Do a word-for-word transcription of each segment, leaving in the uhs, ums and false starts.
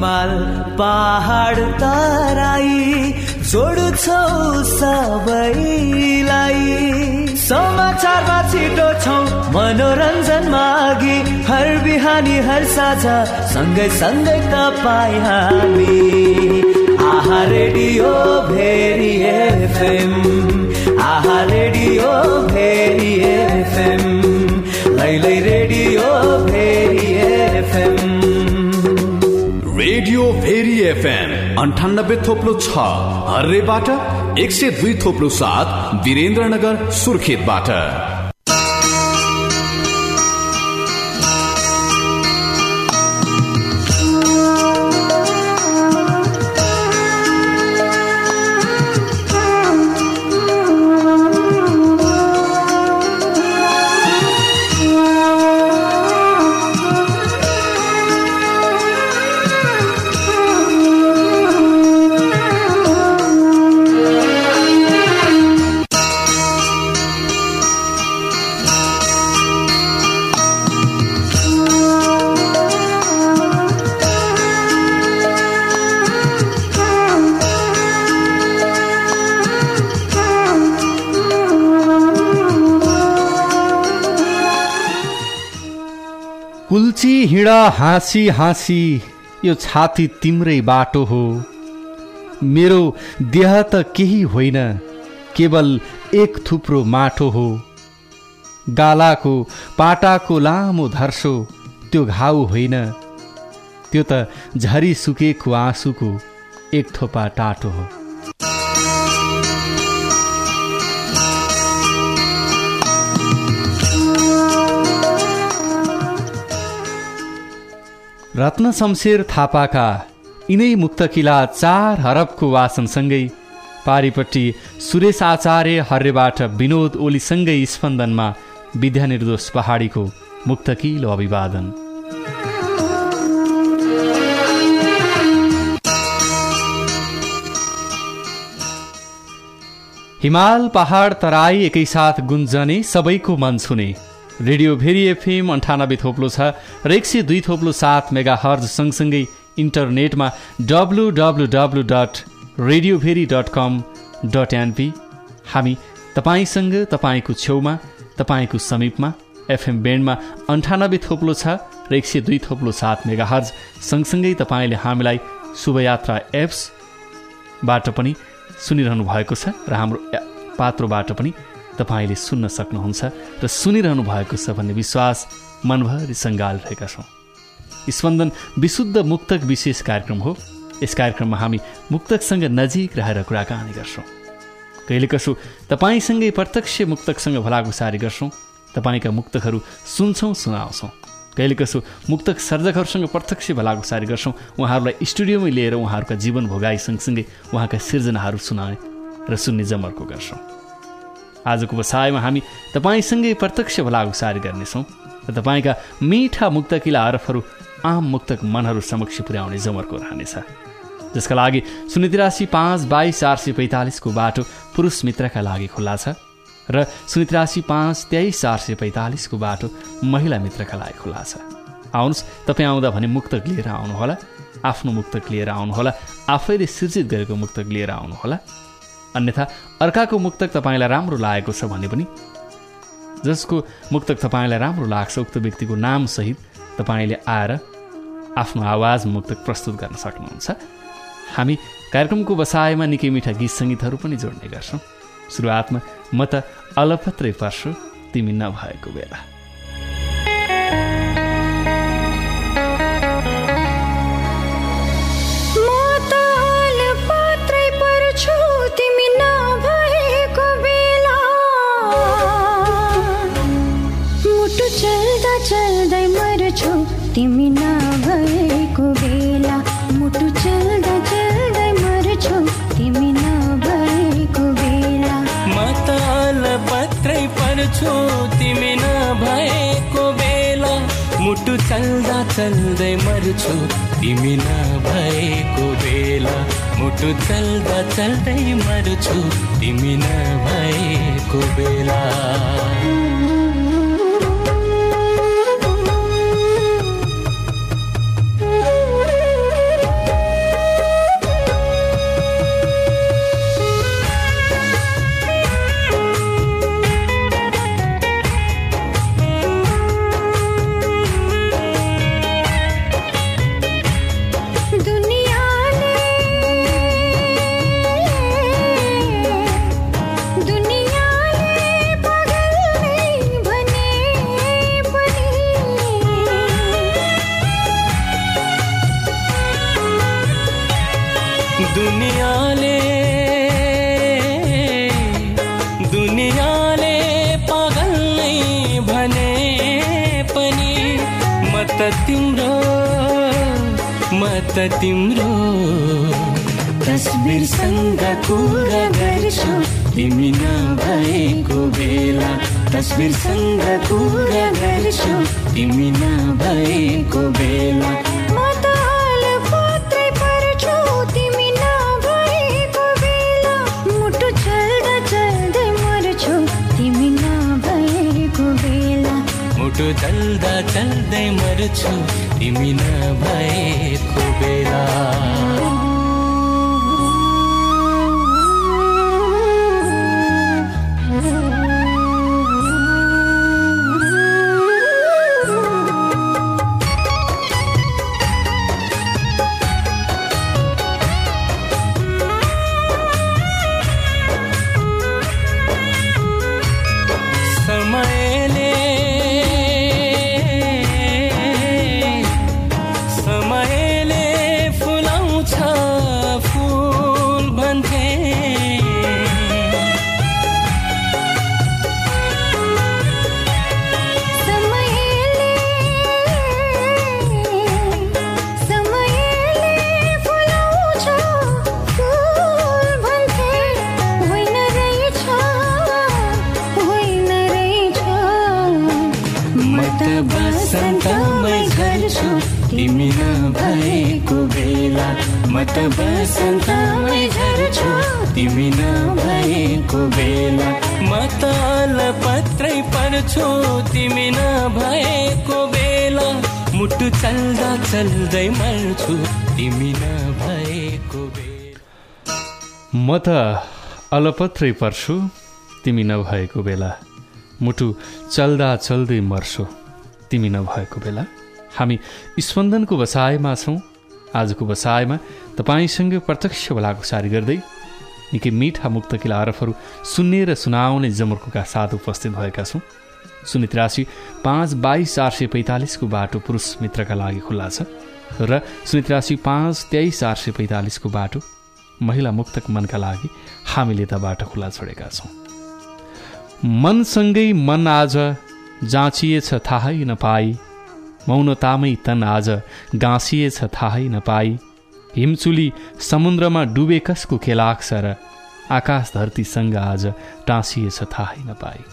हिमाल पहाड तराई जोड्छौ सबैलाई। समाचारमा छिटो छौ मनोरञ्जनमा अघि हर बिहानी हर साझा सँगै सँगै तपाईँ हामी। आहा रेडियो भेरी एफएम, आहा रेडियो भेरी एफएम, लैलै radio Bheri FM. Radio Bheri FM अन्ठानब्बे थोप्लो छ हर्रेबाट, एक सय दुई थोप्लो सात वीरेन्द्रनगर सुर्खेतबाट। कुल्ची हिँड हाँसी हाँसी यो छाती तिम्रै बाटो हो। मेरो देह त केही होइन, केवल एक थुप्रो माटो हो। गालाको पाटाको लामो धर्सो त्यो घाउ होइन, त्यो त झरी सुकेको आँसुको एक थोपा टाटो हो। रत्न शमशेर थापाका यिनै मुक्तकिला चार हरबको वाचनसँगै पारिपट्टि सुरेश आचार्य हर्रेबाट विनोद ओलीसँगै स्पन्दनमा विद्यानिर्दोष पहाडीको मुक्तकिलो अभिवादन। हिमाल पहाड तराई एकैसाथ गुन्जने सबैको मन छुने रेडियो भेरी एफएम अन्ठानब्बे थोप्लो छ र एक सय दुई थोप्लो सात मेगा हर्ज सँगसँगै इन्टरनेटमा W W W dot radio Bheri dot com dot NP. हामी तपाईँसँग, तपाईँको छेउमा, तपाईँको समीपमा एफएम ब्यान्डमा अन्ठानब्बे थोप्लो छ र एक सय दुई थोप्लो सात मेगा हर्ज सँगसँगै तपाईँले हामीलाई शुभयात्रा एप्सबाट पनि सुनिरहनु भएको छ र हाम्रो पात्रोबाट पनि तपाईँले सुन्न सक्नुहुन्छ र सुनिरहनु भएको छ भन्ने विश्वास मनभरि सङ्गालिरहेका छौँ। स्पन्दन विशुद्ध मुक्तक विशेष कार्यक्रम हो। यस कार्यक्रममा हामी मुक्तकसँग नजिक रहेर कुराकानी गर्छौँ। कहिले कसो तपाईँसँगै प्रत्यक्ष मुक्तकसँग भलाकुसारी गर्छौँ, तपाईँका मुक्तकहरू सुन्छौँ, सुनाउँछौँ। कहिले कसो मुक्तक सर्जकहरूसँग प्रत्यक्ष भलाकुसारी गर्छौँ, उहाँहरूलाई स्टुडियोमै लिएर उहाँहरूका जीवन भोगाई सँगसँगै उहाँका सिर्जनाहरू सुनाउने र सुन्ने जमर्को गर्छौँ। आजको बसाइमा हामी तपाईँसँगै प्रत्यक्ष भलाकुसारी गर्नेछौँ र तपाईँका मिठा मुक्तकिला हरफहरू आम मुक्तक मनहरू समक्ष पुर्याउने जमर्को रहनेछ, जसका लागि शून्य तिरासी पाँच बाइस चार सय पैँतालिसको बाटो पुरुष मित्रका लागि खुल्ला छ र शून्य तिरासी पाँच तेइस चार सय पैँतालिसको बाटो महिला मित्रका लागि खुल्ला छ। आउनुहोस्, तपाईँ आउँदा भने मुक्तक लिएर आउनुहोला, आफ्नो मुक्तक लिएर आउनुहोला, आफैले सृजित गरेको मुक्तक लिएर आउनुहोला। अन्यथा अर्काको मुक्तक तपाईँलाई राम्रो लागेको छ भने पनि, जसको मुक्तक तपाईँलाई राम्रो लाग्छ उक्त व्यक्तिको नामसहित तपाईँले आएर आफ्नो आवाज मुक्तक प्रस्तुत गर्न सक्नुहुन्छ। हामी कार्यक्रमको बसाइमा निकै मिठा गीत सङ्गीतहरू पनि जोड्ने गर्छौँ। सुरुवातमा म त अलपत्रै पर्छु तिमी नभएको बेला। चल्दै मर्छु तिमी नभएको बेला, मुटु चल्दा चल्दै मर्छु तिमी नभएको बेला। म त अलपत्रै पर्छु तिमी नभएको बेला, मुटु चल्दा चल्दै मर्छु तिमी नभएको बेला, मुटु चल्दा चल्दै मर्छु तिमी नभएको बेला। त तिम्रो म त तिम्रो तस्बिरसँग कुरा गर्छु तिमी नभएको बेला तस्बिरसँग कुरा गर्छु तिमी नभएको बेला म त अलपत्रै पर्छु तिमी नभएको बेला मुटु चल्दा चल्दै मर्छु तिमी नभएको बेला मुटु चल्दा चल्दै मर्छु तिमी नभएको बेला तिमी नभएको बेला म त बसन्तमै झर्छु तिमी नभएको बेला म त अलपत्रै पर्छु तिमी नभएको बेला मुटु चल्दा चल्दै मर्छु तिमी नभएको बेला म त अलपत्रै पर्छु तिमी नभएको बेला मुटु चल्दा चल्दै मर्छु तिमी नभएको बेला। हामी स्पन्दनको बसाइमा छौँ। आजको बसाइमा तपाईँसँग प्रत्यक्ष भलाकुसारी गर्दै निकै मिठा मुक्तकिला आरफहरू सुन्ने र सुनाउने जमर्कोका साथ उपस्थित भएका छौँ। शून्य त्रियासी पाँच बाइस चार सय पैँतालिसको बाटो पुरुष मित्रका लागि खुल्ला छ र शून्य त्रियासी पाँच तेइस चार सय पैँतालिसको बाटो महिला मुक्तक मनका लागि हामीले त बाटो खुल्ला छोडेका छौँ। मनसँगै मन आज जाँचिएछ थाहै नपाई मौनतामै तन आज गाँसिएछ थाहै नपाई हिमचुली समुद्रमा डुबे कसको खेलाक्ष र आकाश धरतीसँग आज टाँसिएछ थाहै नपाई।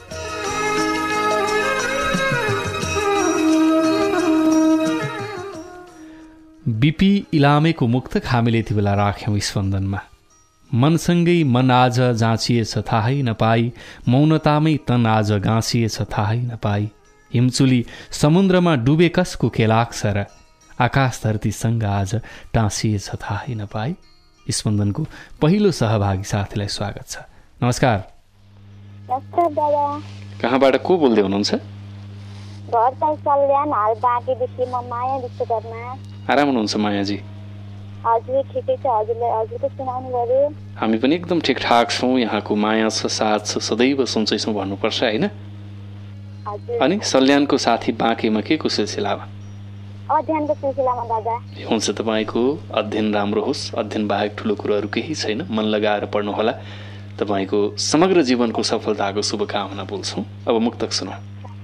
बिपी इलामेको मुक्तक हामीले यति बेला राख्यौँ स्पन्दनमा। मनसँगै मन आज जाँचिएछ थाहै नपाई मौनतामै तन आज गाँसिएछ थाहै नपाई हिमचुली समुद्रमा डुबे कसको खेलाक्ष र आकाश धरतीसँग आज टाँसिएछ थाहै नपाई। स्पन्दनको पहिलो सहभागी साथीलाई स्वागत छ। नमस्कार। नमस्कार दादा। कहाँबाट को बोल्दै हुनुहुन्छ? घर चाहिँ सल्यान हाल बाँकीदेखि म माया विश्वकर्मा। आराम हुनुहुन्छ मायाजी? हजुर ठिकै छ। हजुरलाई हजुरको सुनाउनु पर्यो। हामी पनि एकदम ठिकठाक छौँ। यहाँको माया छ साथ छ सदैव सन्चै छौँ भन्नुपर्छ होइन? अनि सल्यानको साथी बाँकीमा के को सिलसिलामा? अध्ययनको सिलसिलामा दादा। हुन्छ, तपाईँको अध्ययन राम्रो होस्। अध्ययन बाहेक ठुलो कुरोहरू केही छैन। मन लगाएर पढ्नुहोला। तपाईँको समग्र जीवनको सफलताको शुभकामना बोल्छौँ। अब मुक्तक सुनौ।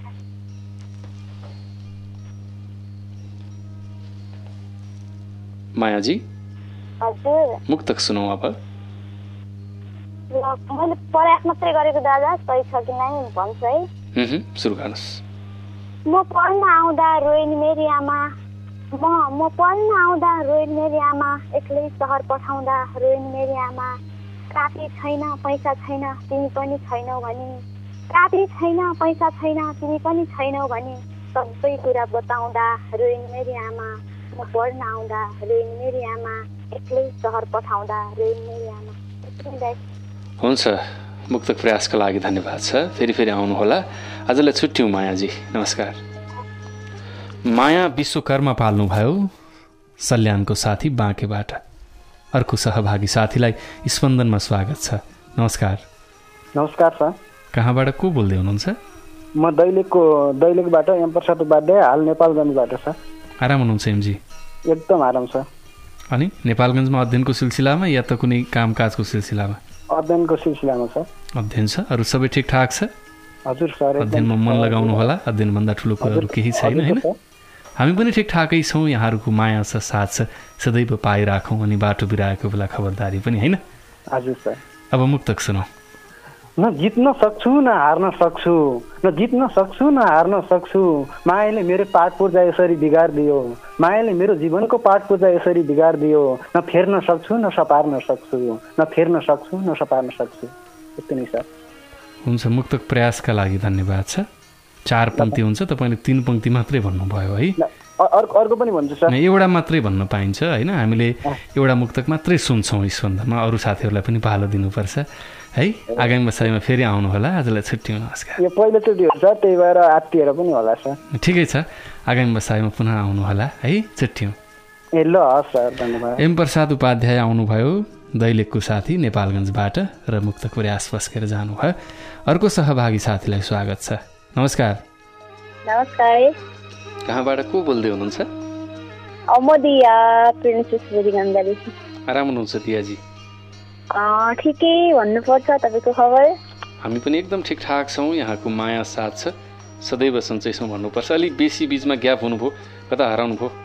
मायाजी हजुर मुक्तक सुनौ। अब मैले प्रयास मात्रै गरेको दादा, सही छ कि नै भन्छु है। सुरु गर्नुहोस्। म पढ्न आउँदा रोइन् मेरी आमा, म म पढ्न आउँदा रोइन् मेरी आमा, एक्लै सहर पठाउँदा रोइन् मेरी आमा। कापी छैन पैसा छैन तिमी पनि छैनौ भने, कापी छैन पैसा छैन तिमी पनि छैनौ भने, सबै कुरा बताउँदा रोइन् मेरी आमा। म पढ्न आउँदा रोइन् मेरी आमा, एक्लै सहर पठाउँदा रोइन् मेरी आमा। हुन्छ, मुक्तक प्रयासका लागि धन्यवाद छ। फेरि फेरि आउनुहोला। आजलाई छुट्यौँ मायाजी। नमस्कार। माया विश्वकर्मा पाल्नुभयो सल्यानको साथी बाँकेबाट। अर्को सहभागी साथीलाई स्पन्दनमा स्वागत छ। नमस्कार। नमस्कार सर। कहाँबाट को बोल्दै हुनुहुन्छ? म दैलेखको दैलेखबाट एम प्रसाद उपाध्याय, हाल नेपालगञ्जबाट सर। आराम हुनुहुन्छ एमजी? एकदम आराम छ। अनि नेपालगञ्जमा अध्ययनको सिलसिलामा या त कुनै कामकाजको सिलसिलामा? अध्ययनको सिलसिलामा सर। अध्ययन छ। अरू सबै ठिकठाक छ? हजुर सर। अध्ययनमा मन लगाउनु होला। अध्ययनभन्दा ठुलो कुराहरू केही छैन होइन? हामी पनि ठिकठाकै छौँ, यहाँहरूको माया छ, साथ छ, सदैव पाइराखौँ अनि बाटो बिराएको बेला खबरदारी पनि, होइन? हजुर सर। अब मुक्तक सुनौ। न जित्न सक्छु न हार्न सक्छु, न जित्न सक्छु न हार्न सक्छु, मायाले मेरो पाठ पूर्जा यसरी बिगारिदियो, मायाले मेरो जीवनको पाठ पूर्जा यसरी बिगारिदियो, न फेर्न सक्छु न सपार्न सक्छु, न फेर्न सक्छु न सपार्न सक्छु। यस्तै नै सर। हुन्छ, मुक्तक प्रयासका लागि धन्यवाद छ। चार पङ्क्ति हुन्छ, तपाईँले तीन पङ्क्ति मात्रै भन्नुभयो है? अर्को अर्को पनि भन्छु सर। एउटा मात्रै भन्न पाइन्छ होइन, हामीले एउटा मुक्तक मात्रै सुन्छौँ स्पन्दनमा, अरू साथीहरूलाई पनि पालो दिनुपर्छ है। आगामी बसाइमा फेरि आउनु होला। आजलाई छुट्टी, नमस्कार। यो पहिलोचोटि हो सर, त्यही भएर आत्तिएर पनि होला सर। ठिकै छ, आगामी बसाइमा पुनः आउनु होला है। छुट्टी। ए ल हस् सर, धन्यवाद। एम प्रसाद उपाध्याय आउनुभयो दैलेखको साथी नेपालगञ्जबाट र मुक्तक प्रयास पस्केर जानुभयो। अर्को सहभागी साथीलाई स्वागत छ। नमस्कार। नमस्कार। कहाँबाट को बोल्दै हुनुहुन्छ? म दिया प्रिन्सेस बेरीगञ्जदेखि। आराम हुनुहुन्छ दियाजी? ठिकै भन्नुपर्छ, तपाईँको खबर? हामी पनि एकदम ठिकठाक छौँ, यहाँको माया साथ छ, सदैव सन्चै छौँ भन्नुपर्छ। अलिक बेसी बिचमा ग्याप हुनुभयो, कता हराउनु भयो?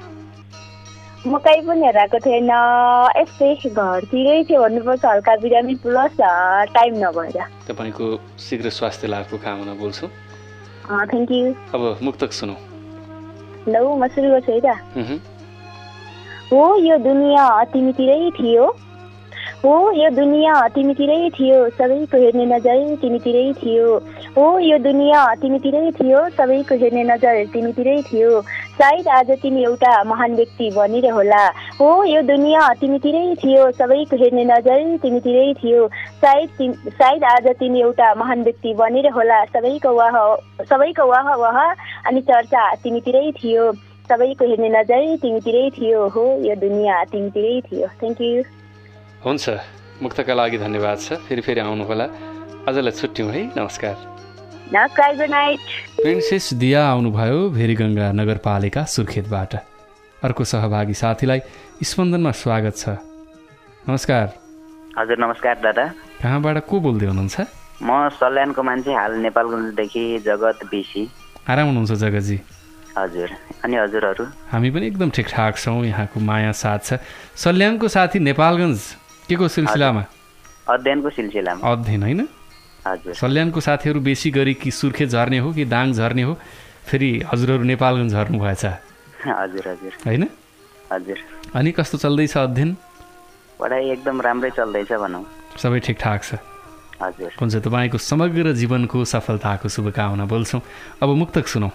म कहीँ पनि हराएको थिएन, यस्तै घरतिरै थियो भन्नुपर्छ, हल्का बिरामी प्लस टाइम नभएर। तपाईँको शीघ्र स्वास्थ्य लाभको कामना बोल्छु। Thank you. अब मुक्तक सुनौ। ल म सुरु गर्छु है त। Mhm. हो यो दुनियाँ तिमीतिरै थियो, हो यो दुनियाँ तिमीतिरै थियो, सबैको हेर्ने नजर तिमीतिरै थियो, हो यो दुनियाँ तिमीतिरै थियो, सबैको हेर्ने नजर तिमीतिरै थियो, सायद आज तिमी एउटा महान व्यक्ति बनेर होला, हो यो दुनियाँ तिमीतिरै थियो, सबैको हेर्ने नजर तिमीतिरै थियो, सायद सायद आज तिमी एउटा महान व्यक्ति बनेर होला, सबैको वाह सबैको वाह वाह अनि चर्चा तिमीतिरै थियो, सबैको हेर्ने नजर तिमीतिरै थियो, हो यो दुनियाँ तिमीतिरै थियो। Thank you. हुन्छ, मुक्तका लागि धन्यवाद छ। फेरि फेरि आउनु होला। आजलाई छुट्यौँ है। नमस्कार। नमस्कार, गुड नाइट। प्रिन्सेस दिया आउनुभयो भेरीगङ्गा नगरपालिका सुर्खेतबाट। अर्को सहभागी साथीलाई स्पन्दनमा स्वागत छ। नमस्कार। हजुर नमस्कार दादा। कहाँबाट को बोल्दै हुनुहुन्छ? म सल्यानको मान्छे, हाल नेपालगञ्जदेखि जगत बिसी। आराम हुनुहुन्छ जगतजी? हजुर। अनि हजुरहरू? हामी पनि एकदम ठिकठाक छौँ, यहाँको माया साथ छ। सल्यानको साथी नेपालगञ्ज के को सिलसिलामा? अध्ययनको सिलसिलामा। अध्ययन होइन? हजुर। सल्यानको साथीहरू बेसी गरी कि सुर्खेत झर्ने हो कि दाङ झर्ने हो, फेरि हजुरहरू नेपालगञ्ज झर्नु भएछ? हजुर हजुर। होइन? हजुर। अनि कस्तो चल्दैछ अध्ययन? पढाइ एकदम राम्रै चल्दैछ भनौँ। सबै ठिकठाक छ? हजुर। हुन्छ, तपाईँको समग्र जीवनको सफलताको शुभकामना बोल्छौँ। अब मुक्तक सुनौ।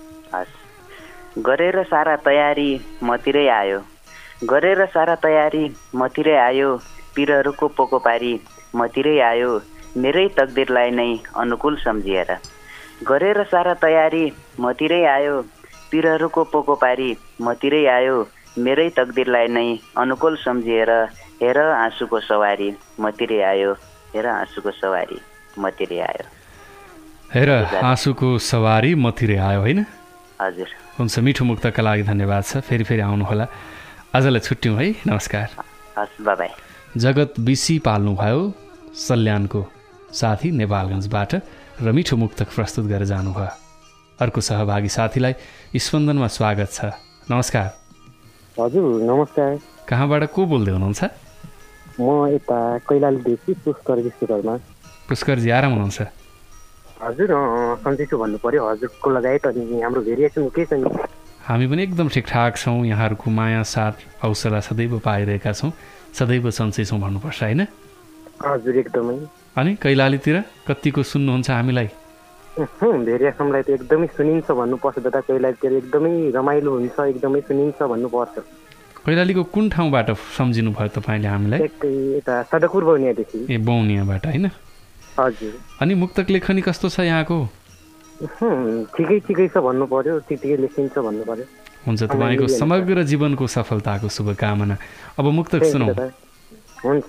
गरेर सारा तयारी मतिरै आयो, गरेर सारा तयारी मतिरै आयो, पिरहरूको पोको पारी मतिरै आयो, मेरै तकदिरलाई नै अनुकूल सम्झिएर, गरेर सारा तयारी मतिरै आयो, पिरहरूको पोको पारी मतिरै आयो, मेरै तकदिरलाई नै अनुकूल सम्झिएर, हेर आँसुको सवारी मतिरै आयो, हेर आँसुको सवारी मतिरै आयो, हेर आँसुको सवारी मतिरै आयो। होइन? हजुर। हुन्छ, मिठो मुक्तका लागि धन्यवाद छ। फेरि फेरि आउनुहोला। आजलाई छुट्यौँ है। नमस्कार। हस्, बाई। जगत बिसी पाल्नुभयो सल्यानको साथी नेपालगञ्जबाट र मिठो मुक्तक प्रस्तुत गरेर जानुभयो। अर्को सहभागी साथीलाई स्पन्दनमा स्वागत छ। नमस्कार। हजुर नमस्कार। कहाँबाट को बोल्दै हुनुहुन्छ? म यता कैलालीदेखि पुष्कर विश्वकर्मा। पुष्करजी आराम हुनुहुन्छ? हजुर सन्चै छु भन्नु पर्यो, हजुरको लगायत अनि हाम्रो भेरिएसन के छ नि? हामी पनि एकदम ठिकठाक छौँ, यहाँहरूको माया साथ हौसला सदैव पाइरहेका छौँ, सदैव सन्चै छौँ भन्नुपर्छ होइन? हजुर एकदमै। अनि कैलालीतिर कतिको सुन्नुहुन्छ हामीलाई? भेरिएसनलाई त एकदमै सुनिन्छ भन्नुपर्छ दादा, कैलालीतिर एकदमै रमाइलो हुन्छ, एकदमै सुनिन्छ भन्नुपर्छ। कैलालीको कुन ठाउँबाट सम्झिनु भयो तपाईँले हामीलाई? यता सडकपुर बौनियादेखि। ए बौनियाबाट होइन? हजुर। अनि मुक्तक लेखनी कस्तो छ यहाँको? ठिकै ठिकै छ भन्नु पर्यो, ठिकै लेखिन्छ भन्नु पर्यो। हुन्छ, तपाईँको समग्र जीवनको सफलताको शुभकामना। अब मुक्तक सुनौ। हुन्छ।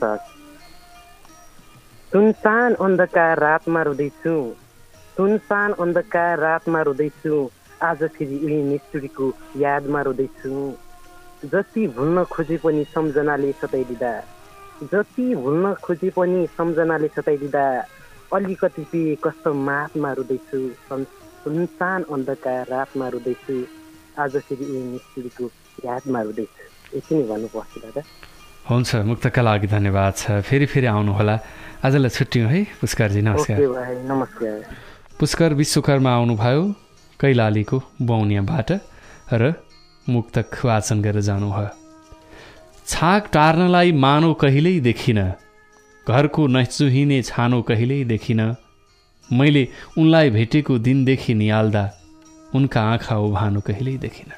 सुनसान अन्धकार रातमा रुँदैछु, सुनसान अन्धकार रातमा रुँदैछु, आज फेरि उही निष्ठुरीको यादमा रुँदैछु, जति भुल्न खोजे पनि सम्झनाले सताइदिँदा, जति भुल्न खोजे पनि सम्झनाले सताइदिँदा, अलिकति पे कस्तो मातमा रुँदैछु, सुनसान अन्धकार रातमा रुँदैछु, आज फेरि उही निष्ठुरीको यादमा रुँदैछु। यति नै भन्नुपर्छ दादा। हुन्छ, मुक्तका लागि धन्यवाद छ। फेरि फेरि आउनुहोला। आजलाई छुट्यौँ है पुष्करजी, नमस्कार। नमस्कार। पुष्कर विश्वकर्मा आउनुभयो कैलालीको बौनियाबाट र मुक्तक वाचन गरेर जानुभयो। छाक टार्नलाई मानव कहिल्यै देखिन, घरको नचुहिने छानो कहिल्यै देखिन, मैले उनलाई भेटेको दिनदेखि निहाल्दा उनका आँखा उभानो कहिल्यै देखिन।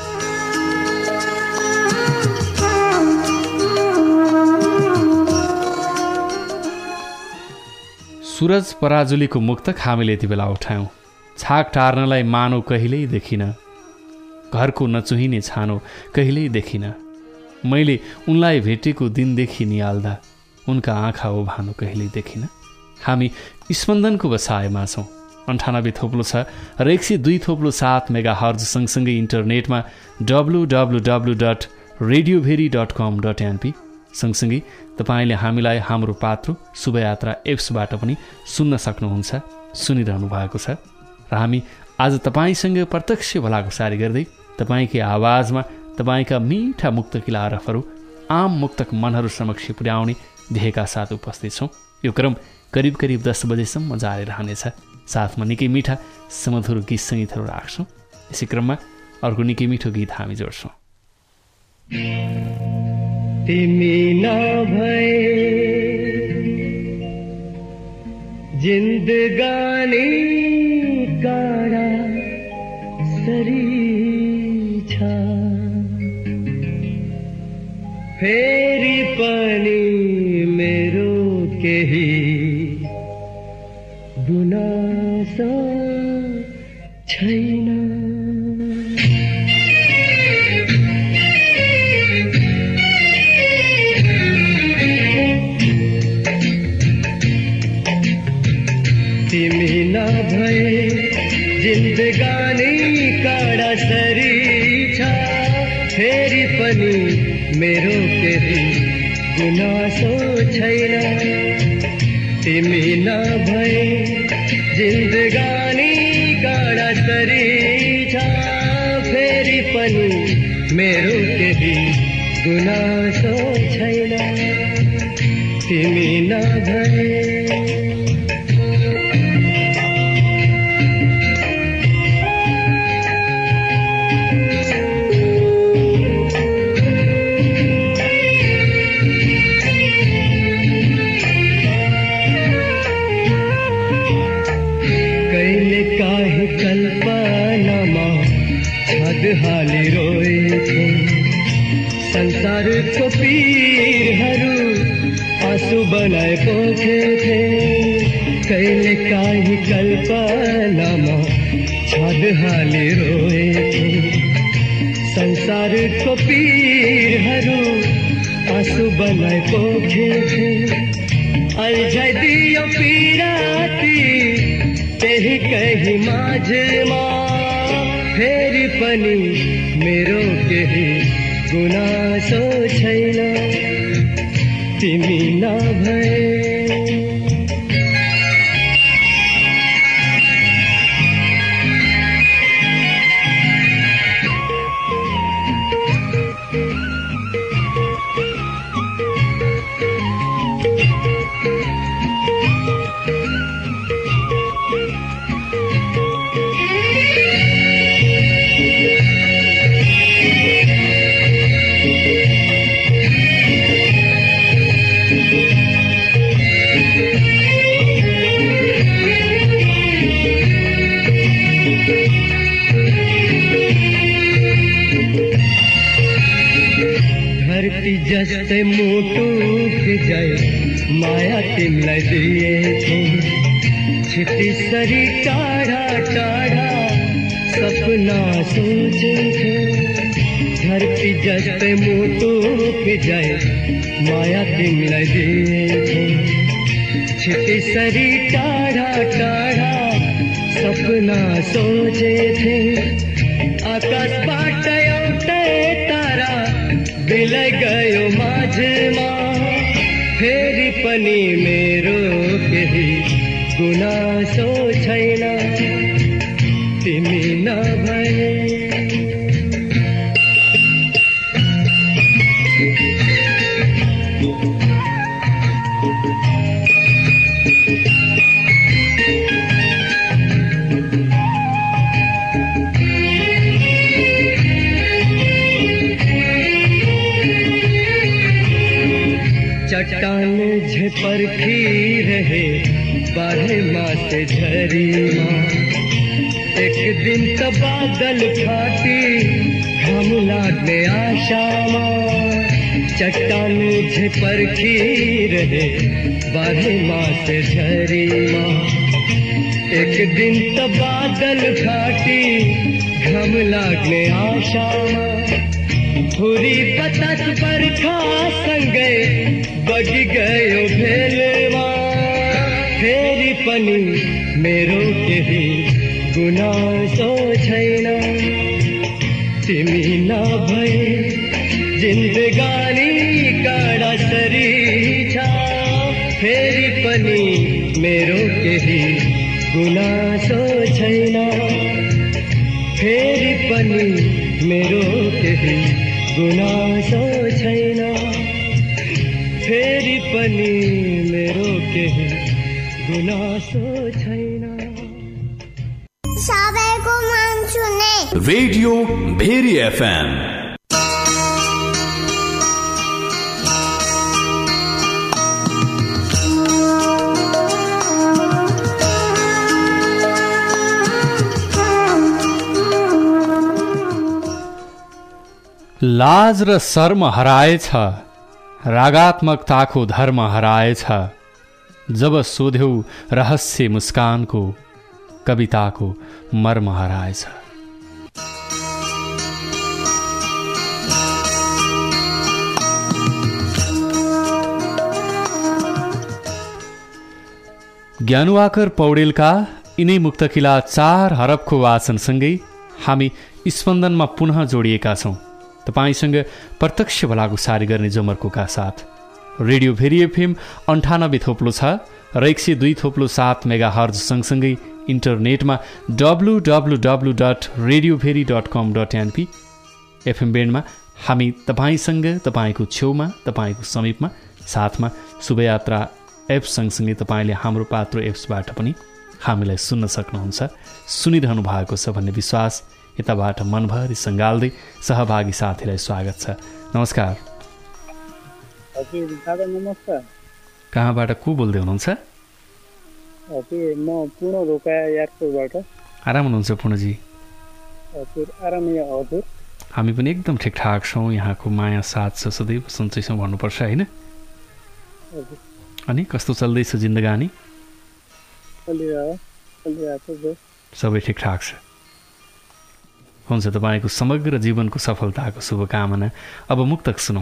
सुरज पराजुलीको मुक्तक हामीले यति बेला उठायौँ। छाक टार्नलाई मानव कहिल्यै देखिन, घरको नचुहिने छानो कहिल्यै देखिन, मैले उनलाई भेटेको दिनदेखि निहाल्दा उनका आँखा उभानो कहिल्यै देखिन। हामी स्पन्दनको बसाएमा छौँ। अन्ठानब्बे थोप्लो छ र एक सय दुई थोप्लो सात मेगा हर्ज सँगसँगै इन्टरनेटमा W W W dot Radio Bheri dot com dot NP सँगसँगै तपाईँले हामीलाई हाम्रो पात्रो शुभयात्रा एप्सबाट पनि सुन्न सक्नुहुन्छ, सुनिरहनु भएको छ। र हामी आज तपाईँसँग प्रत्यक्ष भलाकुसारी गर्दै तपाईँकै आवाजमा तपाईँका मिठा मुक्तकिला हरफहरू आम मुक्तक मनहरू समक्ष पुर्याउने ध्येयका साथ उपस्थित छौँ। यो क्रम करिब करिब दस बजेसम्म जारी रहनेछ। साथमा निकै मिठा सुमधुर गीत सङ्गीतहरू राख्छौँ। यसै क्रममा अर्को निकै मिठो गीत हामी जोड्छौँ। तिमी नभए जिन्दगानी काँडा सरी छ, फेरि पनि मेरो केही गुनासो छैन। तिमी नभए जिन्दगानी काँडा सरी छ, फेरि पनि मेरो केही गुनासो छैन। तिमी नभए जिन्दगानी काँडा सरी छ, फेरि पनि मेरो केही गुनासो छैन। तिमी नभए हाली रोएछु, संसारको पीरहरू आँसु बनाए पोखेथे। कहिले काहीँ कल्पनामा छाद हाली रोएछु, संसारको पीरहरू आँसु बनाए पोखेथे। अल्झाइदियो पिराती त्यही कहीँ माझमा, फेरि पनि मेरो केही गुनासो छैन। तिमी नभए जस्तै मुटु फिजाइ माया तिमीलाई दिएछु, छिटिसरी टाढा टाढा सपना सोचेछु। धरती जस्तै मुटु फिजाइ माया तिमीलाई दिएछु, छिटिसरी टाढा टाढा सपना सोचेछु। आकाशबाट एउटै तारा बिलाइ गयो माझमा, फेरि पनि मेरो केही गुनासो छैन। तिमी नभए परखी रहे बारह मास झरी माँ। एक दिन त बादल फाटी घाम लागने आशा माँ। चट्टान झे परखी रहे बारह मास झरी माँ। एक दिन त बादल फाटी घाम लागने आशा माँ। थोड़ी बतास बरखा संगे बगी गयो भेलवा। फेरि पनि मेरो केही गुनासो छैन। तिमी नभए जिन्दगानी काडासरी छ। फेरि पनि मेरो केही गुनासो छैन। फेरि पनि मेरो केही गुनासो छैन। फेरि पनि मेरो केही गुनासो छैन। सबैको मन सुने रेडियो भेरी एफएम। लाज र शर्म हराएछ, रागात्मकताको धर्म हराएछ। जब सोध्यौ रहस्य मुस्कानको, कविताको मर्म हराएछ। ज्ञानुवाकर पौडेलका यिनै मुक्तकिला चार हरफको वाचनसँगै हामी स्पन्दनमा पुनः जोडिएका छौँ, तपाईसँग प्रत्यक्ष भलागुसारी गर्ने जमर्कोका साथ। रेडियो भेरी एफएम अन्ठानब्बे थोप्लो छ र एक सय दुई थोप्लो सात मेगा हर्ज सँगसँगै इन्टरनेटमा W W W dot radio Bheri dot com dot NP FM ब्यान्डमा हामी तपाईँसँग, तपाईँको छेउमा, तपाईँको समीपमा, साथमा शुभयात्रा एप सँगसँगै तपाईँले हाम्रो पात्रो एप्सबाट पनि हामीलाई सुन्न सक्नुहुन्छ। सुनिरहनु भएको छ भन्ने विश्वास यताबाट मनभरि सङ्गाल्दै सहभागी साथीलाई स्वागत छ। नमस्कार। हजुर दादा नमस्कार। कहाँबाट को बोल्दै हुनुहुन्छ? हजुर म पूर्ण रोका एयरपोर्टबाट। आराम हुनुहुन्छ पूर्णजी? हजुर आरामै हजुर। हामी पनि एकदम ठिकठाक छौँ। यहाँको माया साथ छ, सदैव सन्चै छौँ भन्नुपर्छ होइन? हजुर। अनि कस्तो चल्दैछ जिन्दगानी? सबै ठिकठाक छ। हुन्छ, तपाईँको समग्र जीवनको सफलताको शुभकामना। अब मुक्तक सुनौ।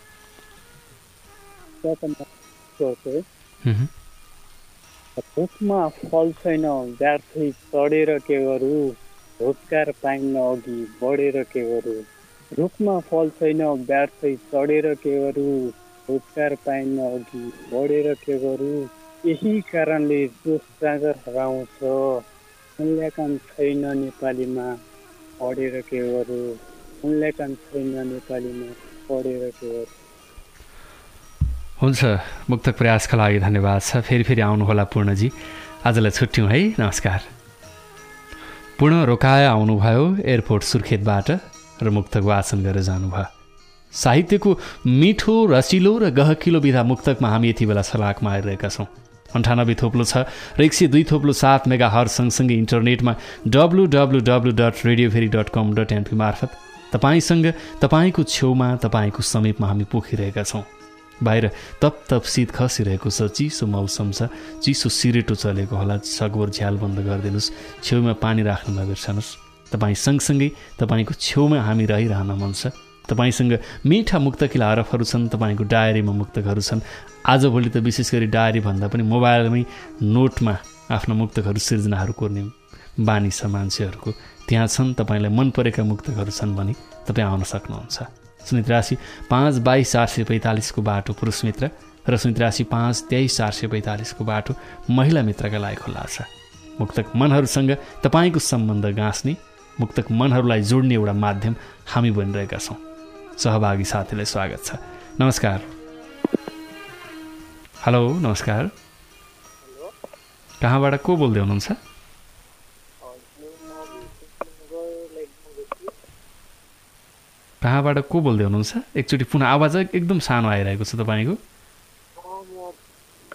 रुखमा फल छैन व्यर्थै चढेर के गरू, रोजगार पाइन्न अघि बढेर के गरू। रुखमा फल छैन व्यर्थै चढेर के गरू, रोजगार पाइन्न अघि बढेर के गरू। यही कारणले जोस जाँगर हराउँछ, मूल्याङ्कन छैन नेपालीमा पढेर के गरू। मूल्याङ्कन छैन नेपालीमा पढेर के गरू। हुन्छ, मुक्तक प्रयासका लागि धन्यवाद छ। फेरि फेरि आउनुहोला पूर्णजी। आजलाई छुट्यौँ है, नमस्कार। पूर्ण रोकाए आउनुभयो एयरपोर्ट सुर्खेतबाट र मुक्तक वाचन गरेर जानुभयो। साहित्यको मिठो, रसिलो र गहकिलो विधा मुक्तकमा हामी यति बेला सलाकमा आइरहेका छौँ। अन्ठानब्बे थोप्लो छ र एक सय दुई थोप्लो सात मेगा हर्ज सँगसँगै इन्टरनेटमा W W W dot radio Bheri dot com dot NP मार्फत तपाईँसँग, तपाईँको छेउमा, तपाईँको समीपमा हामी पोखिरहेका छौँ। बाहिर तप तप शीत खसिरहेको छ, चिसो मौसम छ, चिसो सिरेटो चलेको होला। सगोर झ्याल बन्द गरिदिनुहोस्, छेउमा पानी राख्नु नबिर्सनुहोस्। तपाईँ सँगसँगै तपाईँको छेउमा हामी रहिरहन मन छ। तपाईँसँग मिठा मुक्तकिला हरफहरू छन्, तपाईँको डायरीमा मुक्तकहरू छन्। आजभोलि त विशेष गरी डायरी भन्दा पनि मोबाइलमै नोटमा आफ्ना मुक्तकहरू सिर्जनाहरू कोर्ने बानी छ मान्छेहरूको। त्यहाँ छन्, तपाईँलाई मन परेका मुक्तकहरू छन् भने तपाईँ आउन सक्नुहुन्छ। सुनित राशि पाँच बाइस चार सय पैँतालिसको बाटो पुरुष मित्र र सुनित राशि पाँच तेइस चार सय पैँतालिसको बाटो महिला मित्रका लागि खुल्ला छ। मुक्तक मनहरूसँग तपाईँको सम्बन्ध गाँच्ने, मुक्तक मनहरूलाई जोड्ने एउटा माध्यम हामी बनिरहेका छौँ। सहभागी साथीलाई स्वागत छ। नमस्कार। हेलो, नमस्कार। कहाँबाट को बोल्दै हुनुहुन्छ? कहाँबाट को बोल्दै हुनुहुन्छ? एकचोटि पुनः आवाज एकदम सानो आइरहेको छ तपाईँको।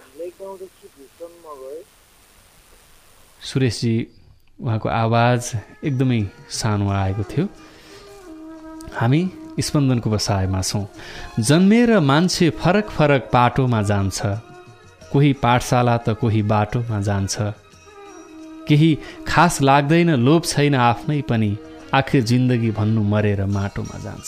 सुरेशजी उहाँको आवाज एकदमै सानो आएको थियो। हामी स्पन्दनको बसाइमा छौँ। जन्मेर मान्छे फरक फरक पाटोमा जान्छ, कोही पाठशाला त कोही बाटोमा जान्छ। केही खास लाग्दैन, लोभ छैन आफ्नै पनि, आखिर जिन्दगी भन्नु मरेर माटोमा जान्छ।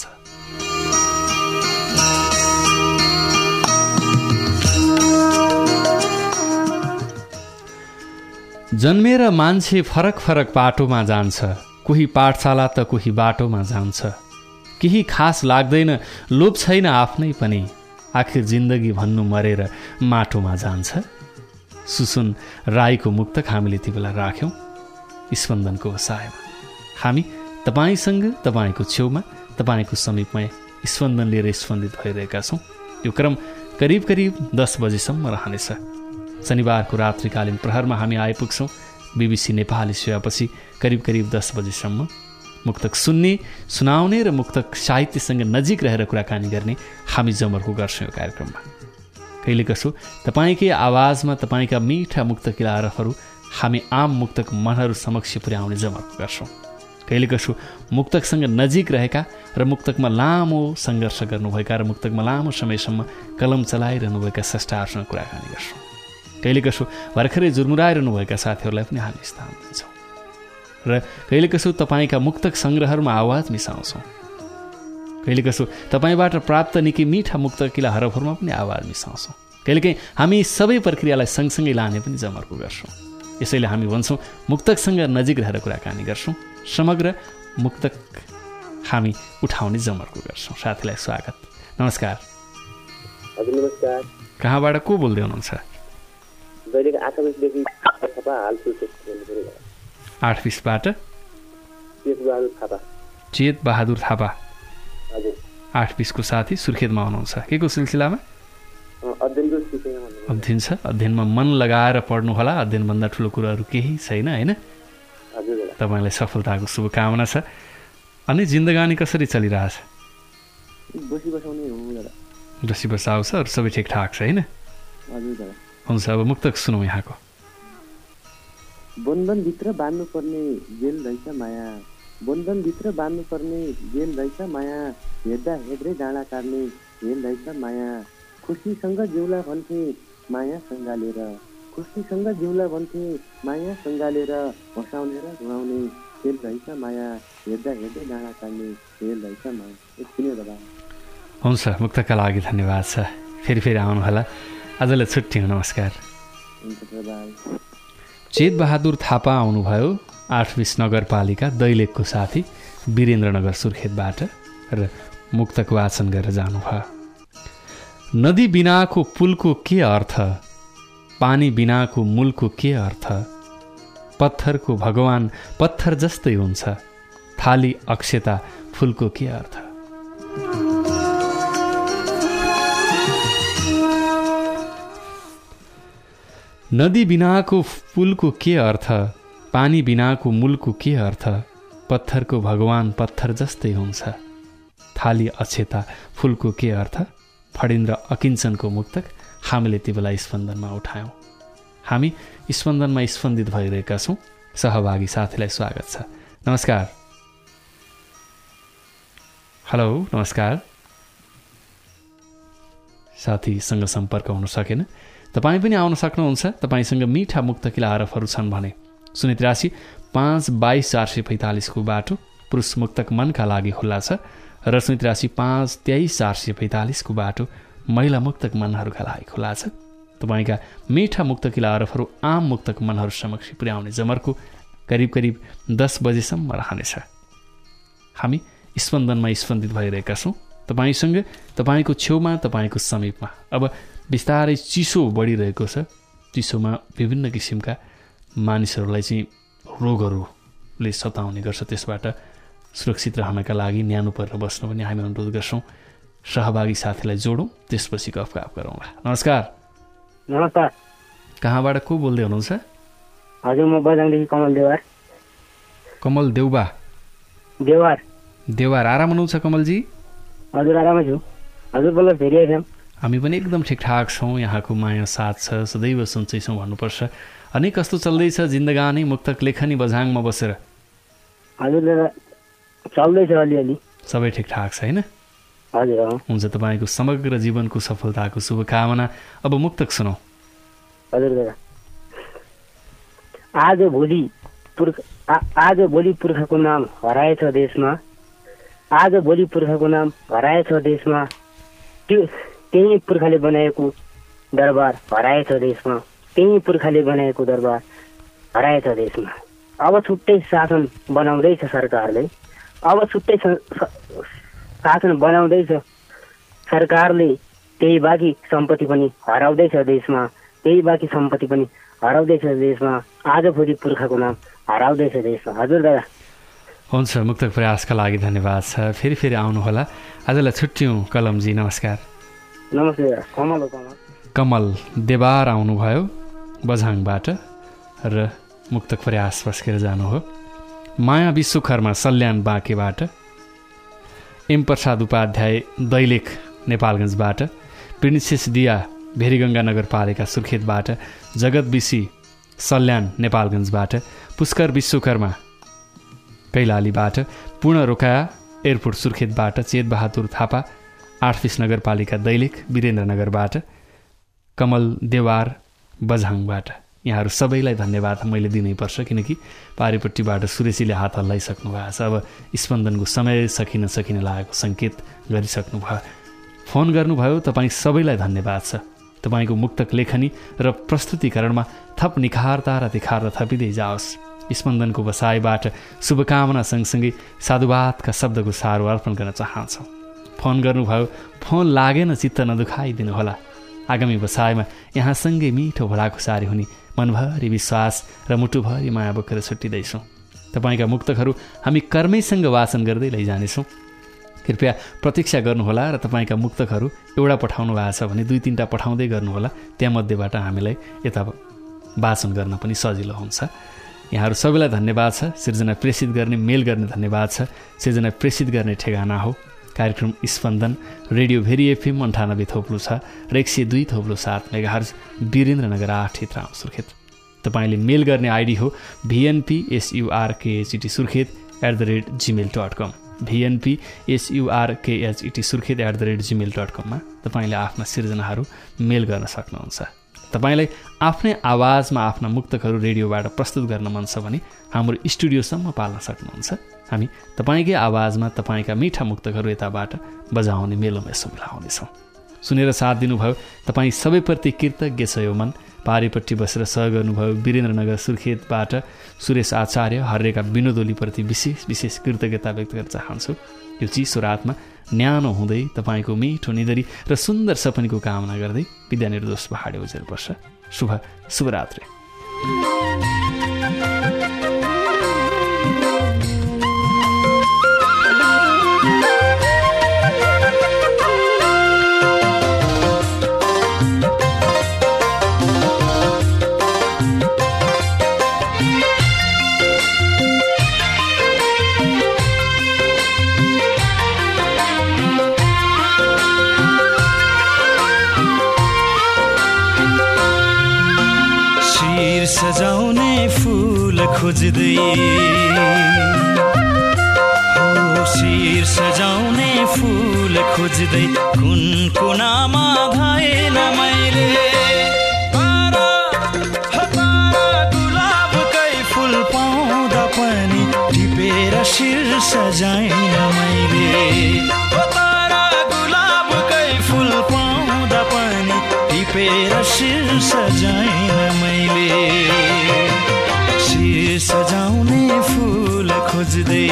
जन्मेर मान्छे फरक फरक पाटोमा जान्छ, कोही पाठशाला त कोही बाटोमा जान्छ। केही खास लाग्दैन, लोभ छैन आफ्नै पनि, आखिर जिन्दगी भन्नु मरेर माटोमा जान्छ। सुसुन राईको मुक्तक हामीले ती बेला राख्यौँ स्पन्दनको बसाइमा। हामी तपाईँसँग, तपाईँको छेउमा, तपाईँको समीपमा स्पन्दन लिएर स्पन्दित भइरहेका छौँ। यो क्रम करिब करिब दस बजेसम्म रहनेछ। शनिबारको रात्रिकालीन प्रहरमा हामी आइपुग्छौँ बीबीसी नेपाली सेवापछि करिब करिब दस बजेसम्म। मुक्तक सुन्ने, सुनाउने र मुक्तक साहित्यसँग नजिक रहेर कुराकानी गर्ने हामी जमर्को गर्छौँ यो कार्यक्रममा। कहिले कसो तपाईँकै आवाजमा तपाईँका मिठा मुक्तक किलारफहरू हामी आम मुक्तक मनहरू समक्ष पुर्याउने जमर्को गर्छौँ। कहिले कसो मुक्तकसँग नजिक रहेका र मुक्तकमा लामो सङ्घर्ष गर्नुभएका र मुक्तकमा लामो समयसम्म कलम चलाइरहनुभएका स्रष्टाहरूसँग कुराकानी गर्छौँ। कहिले कसो भर्खरै जुर्मुराइरहनुभएका साथीहरूलाई पनि हामी स्थान दिन्छौँ र कहिले कसो तपाईँका मुक्तक सङ्ग्रहहरूमा आवाज मिसाउँछौँ। कहिले कसो तपाईँबाट प्राप्त निकै मिठा मुक्तक किला हरफहरूमा पनि आवाज मिसाउँछौँ। कहिलेकाहीँ हामी सबै प्रक्रियालाई सँगसँगै लाने पनि जमर्को गर्छौँ। यसैले हामी भन्छौँ मुक्तकसँग नजिक रहेर कुराकानी गर्छौँ, समग्र मुक्तक हामी उठाउने जमर्को गर्छौँ। साथीलाई स्वागत, नमस्कार। हजुर नमस्कार। कहाँबाट को बोल्दै हुनुहुन्छ? आठ बिसबाट चेत बहादुर थापा। आठ बिसको साथी सुर्खेतमा हुनुहुन्छ, के को सिलसिलामा अध्ययन छ? अध्ययनमा मन लगाएर पढ्नु होला, अध्ययनभन्दा ठुलो कुराहरू केही छैन होइन? तपाईँलाई सफलताको शुभकामना छ। अनि जिन्दगानी कसरी चलिरहेछ? बसी बसाउँछ, अरू सबै ठिकठाक छ होइन? हुन्छ, अब मुक्तक सुनौँ यहाँको। बन्धनभित्र बाँध्नुपर्ने जेल रहेछ माया, बन्धनभित्र बाँध्नुपर्ने जेल रहेछ माया, हेर्दा हेर्दै डाँडा काट्ने जेल रहेछ माया। खुसीसँग जिउला भन्थे माया सङ्गालेर, खुसीसँग जिउला भन्थे माया सङ्गालेर, हँसाउने र रुवाउने जेल रहेछ माया, हेर्दा हेर्दै डाँडा काट्ने जेल रहेछ माया। एकछिन दबा। हुन्छ, मुक्तका लागि धन्यवाद छ। फेरि फेरि आउनुहोला। आजलाई छुट्टी हो, नमस्कार। चेत बहादुर थापा आउनुभयो आठ बिस नगरपालिका दैलेखको साथी वीरेन्द्रनगर सुर्खेतबाट र मुक्तक वाचन गरेर जानुभयो। नदी बिनाको पुलको के अर्थ, पानी बिनाको मूलको के अर्थ, पत्थरको भगवान पत्थर जस्तै हुन्छ, थाली अक्षता फुलको के अर्थ। नदी बिनाको पुलको के अर्थ, पानी बिनाको मूलको के अर्थ, पत्थरको भगवान पत्थर जस्तै हुन्छ, थाली अक्षता फुलको के अर्थ। फणीन्द्र अकिञ्चनको मुक्तक हामीले ती बेला स्पन्दनमा उठायौँ। हामी स्पन्दनमा स्पन्दित भइरहेका छौँ। सहभागी साथीलाई स्वागत छ, नमस्कार। हेलो, नमस्कार। साथीसँग सम्पर्क हुन सकेन। तपाईँ पनि आउन सक्नुहुन्छ। तपाईँसँग मिठा मुक्त किला हरफहरू छन् भने शून्य त्रियासी पाँच बाइस चार सय पैँतालिसको बाटो पुरुष मुक्तक मनका लागि खुल्ला छ र शून्य त्रियासी पाँच तेइस चार सय पैँतालिसको बाटो महिला मुक्तक मनहरूका लागि खुल्ला छ। तपाईँका मिठा मुक्त किला हरफहरू आम मुक्तक मनहरू समक्ष पुर्याउने जमर्को करिब करिब दस बजेसम्म रहनेछ। हामी स्पन्दनमा स्पन्दित भइरहेका छौँ तपाईँसँग, तपाईँको छेउमा, तपाईँको समीपमा। अब बिस्तारै चिसो बढिरहेको छ। चिसोमा विभिन्न किसिमका मानिसहरूलाई चाहिँ रोगहरूले सताउने गर्छ। त्यसबाट सुरक्षित रहनका लागि न्यानो परेर बस्न पनि हामी अनुरोध गर्छौँ। सहभागी साथीलाई जोडौँ, त्यसपछि गफगाफ गरौँला। नमस्कार। नमस्कार। कहाँबाट को बोल्दै हुनुहुन्छ? हजुर, म बजाङदेखि कमल देवार। कमल देउबा देवार देवार आराम हुनुहुन्छ कमलजी? हजुर, आरामै छु। हजुर बोल्दा फेरि आइसम। हामी पनि एकदम ठिकठाक छौँ, यहाँको माया साथ छ, सदैव सुन्छैछौँ भन्नुपर्छ। अनि कस्तो चल्दैछ जिन्दगानी मुक्तक लेखनी बझाङमा बसेर? हजुर दादा चल्दैछ अलिअलि, सबै ठिकठाक छ होइन? हजुर हुन्छ, तपाईँको समग्र जीवनको सफलताको शुभकामना। अब मुक्तक सुनौ। हजुर दादा, आज भोलि पुर्ख आज भोलि पुर्खाको नाम हराएछ देशमा, आज भोलि पुर्खाको नाम हराएछ देशमा, त्यो त्यही पुर्खाले बनाएको दरबार हराएछ देशमा, त्यही पुर्खाले बनाएको दरबार हराएछ देशमा। अब छुट्टै शासन बनाउँदैछ सरकारले, अब छुट्टै शासन बनाउँदैछ सरकारले, त्यही बाँकी सम्पत्ति पनि हराउँदैछ देशमा, त्यही बाँकी सम्पत्ति पनि हराउँदैछ देशमा, आज भोलि पुर्खाको नाम हराउँदैछ देशमा। हजुर दादा हुन्छ, मुक्तक प्रयासका लागि धन्यवाद छ। फेरि फेरि आउनुहोला। आजलाई छुट्यौँ कलमजी, नमस्कार। नमस्ते दादा। कमल हो कमल। कमल देवार आउनुभयो बझाङबाट र मुक्तक प्रयास पस्केर जानु हो। माया विश्वकर्मा सल्यान बाँकेबाट, एम प्रसाद उपाध्याय दैलेख नेपालगञ्जबाट, प्रिन्सेस दिया भेरीगङ्गा नगरपालिका सुर्खेतबाट, जगत विसी सल्यान नेपालगञ्जबाट, पुष्कर विश्वकर्मा कैलालीबाट, पूर्ण रोकाया एयरपोर्ट सुर्खेतबाट, चेत बहादुर थापा आठफिस नगरपालिका दैलेख वीरेन्द्रनगरबाट, कमल देवार बझाङबाट। यहाँहरू सबैलाई धन्यवाद मैले दिनैपर्छ, किनकि पारिपट्टिबाट सुरेशीले हात हल्लाइसक्नु भएको छ। अब स्पन्दनको समय सकिन सकिन लागेको सङ्केत गरिसक्नु भयो, फोन गर्नुभयो। तपाईँ सबैलाई धन्यवाद छ। तपाईँको मुक्तक लेखनी र प्रस्तुतिकरणमा थप निखारता र तिखारता थपिँदै जाओस्। स्पन्दनको बसाइबाट शुभकामना सँगसँगै साधुवादका शब्दको सारो अर्पण गर्न चाहन्छौँ। फोन गर्नुभयो, फोन लागेन चित्त नदुखाइदिनु होला। आगामी बसाइमा यहाँसँगै मिठो भलाखुसारी हुने मनभरि विश्वास र मुटुभरि माया बोकेर छुट्टिँदैछौँ। तपाईँका मुक्तकहरू हामी कर्मैसँग वाचन गर्दै लैजानेछौँ। कृपया प्रतीक्षा गर्नुहोला र तपाईँका मुक्तकहरू एउटा पठाउनु भएको छ भने दुई तिनवटा पठाउँदै गर्नुहोला। त्यहाँमध्येबाट हामीलाई यता वाचन गर्न पनि सजिलो हुन्छ। यहाँहरू सबैलाई धन्यवाद छ। सिर्जना प्रेषित गर्ने, मेल गर्ने धन्यवाद छ। सिर्जना प्रेषित गर्ने ठेगाना हो कार्यक्रम स्पन्दन, रेडियो भेरी एफएम अन्ठानब्बे थोप्लो छ र एक सय दुई थोप्लो सात मेगाहर्ज, वीरेन्द्रनगर आठ हित्राम सुर्खेत। तपाईँले मेल गर्ने आइडी हो VNP SURKHET Surkhet at the rate Gmail dot com, VNP SURKHET Surkhet at the rate Gmail dot कममा तपाईँले आफ्ना सिर्जनाहरू मेल गर्न सक्नुहुन्छ। तपाईँलाई आफ्नै आवाजमा आफ्ना मुक्तकहरू रेडियोबाट प्रस्तुत गर्न मन छ भने हाम्रो स्टुडियोसम्म पाल्न सक्नुहुन्छ। हामी तपाईँकै आवाजमा तपाईँका मिठा मुक्तकहरू यताबाट बजाउने मेलोमेसो मिलाउनेछौँ। सुनेर साथ दिनुभयो तपाईँ सबैप्रति कृतज्ञ छ यो मन। पारिपट्टि बसेर सह गर्नुभयो वीरेन्द्रनगर सुर्खेतबाट सुरेश आचार्य, हर्रेका विनोद ओलीप्रति विशेष विशेष कृतज्ञता व्यक्त गर्न चाहन्छु। यो चिसो रातमा न्यानो हुँदै तपाईँको मिठो निदरी र सुन्दर सपनीको कामना गर्दै विद्या निर्दोष पहाडे उजेर पर्छ। शुभ शुभरात्रि। सजाउने फूल खोज्दै हो, शिर सजाउने फूल खोज्दै कुन कुनामा भएन मैले। तारा तारा गुलाबकै फूल पाउँदा पनि टिपेर शिर सजाइन मैले। तारा गुलाबकै फूल पाउँदा पनि टिपेर शिर सजाइन मैले। शिर सजाउने फूल खोज्दै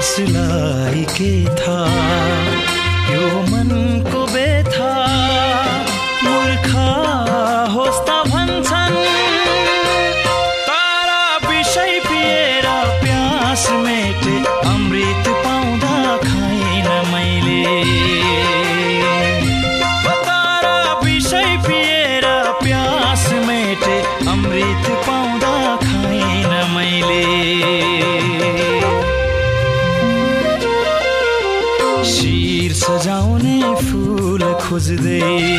कसलाई के थाहा यो मनको बेथा मूर्ख होस् त भन्छन् तारा विषय पिएर प्यास मेटे अमृत पाउँदा खाइन मैले तारा विषय पिएर प्यास मेटे अमृत पाउँदा खाइन मैले शिर सजाउने फूल खोज्दै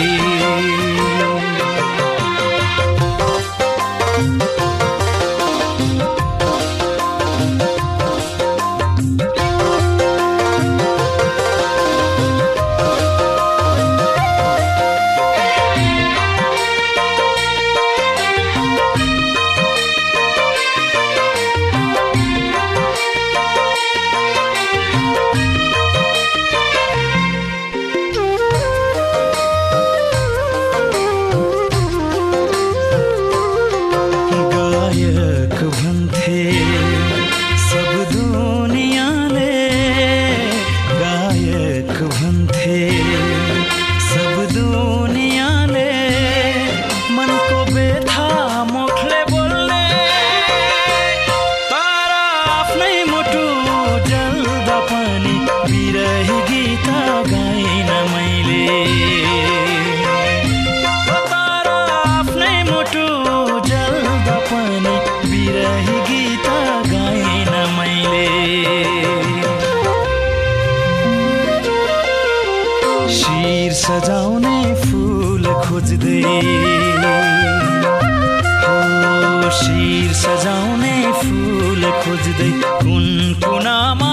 सजाउने फूल खोज्दै हो शिर सजाउने फूल खोज्दै कुन कुनामा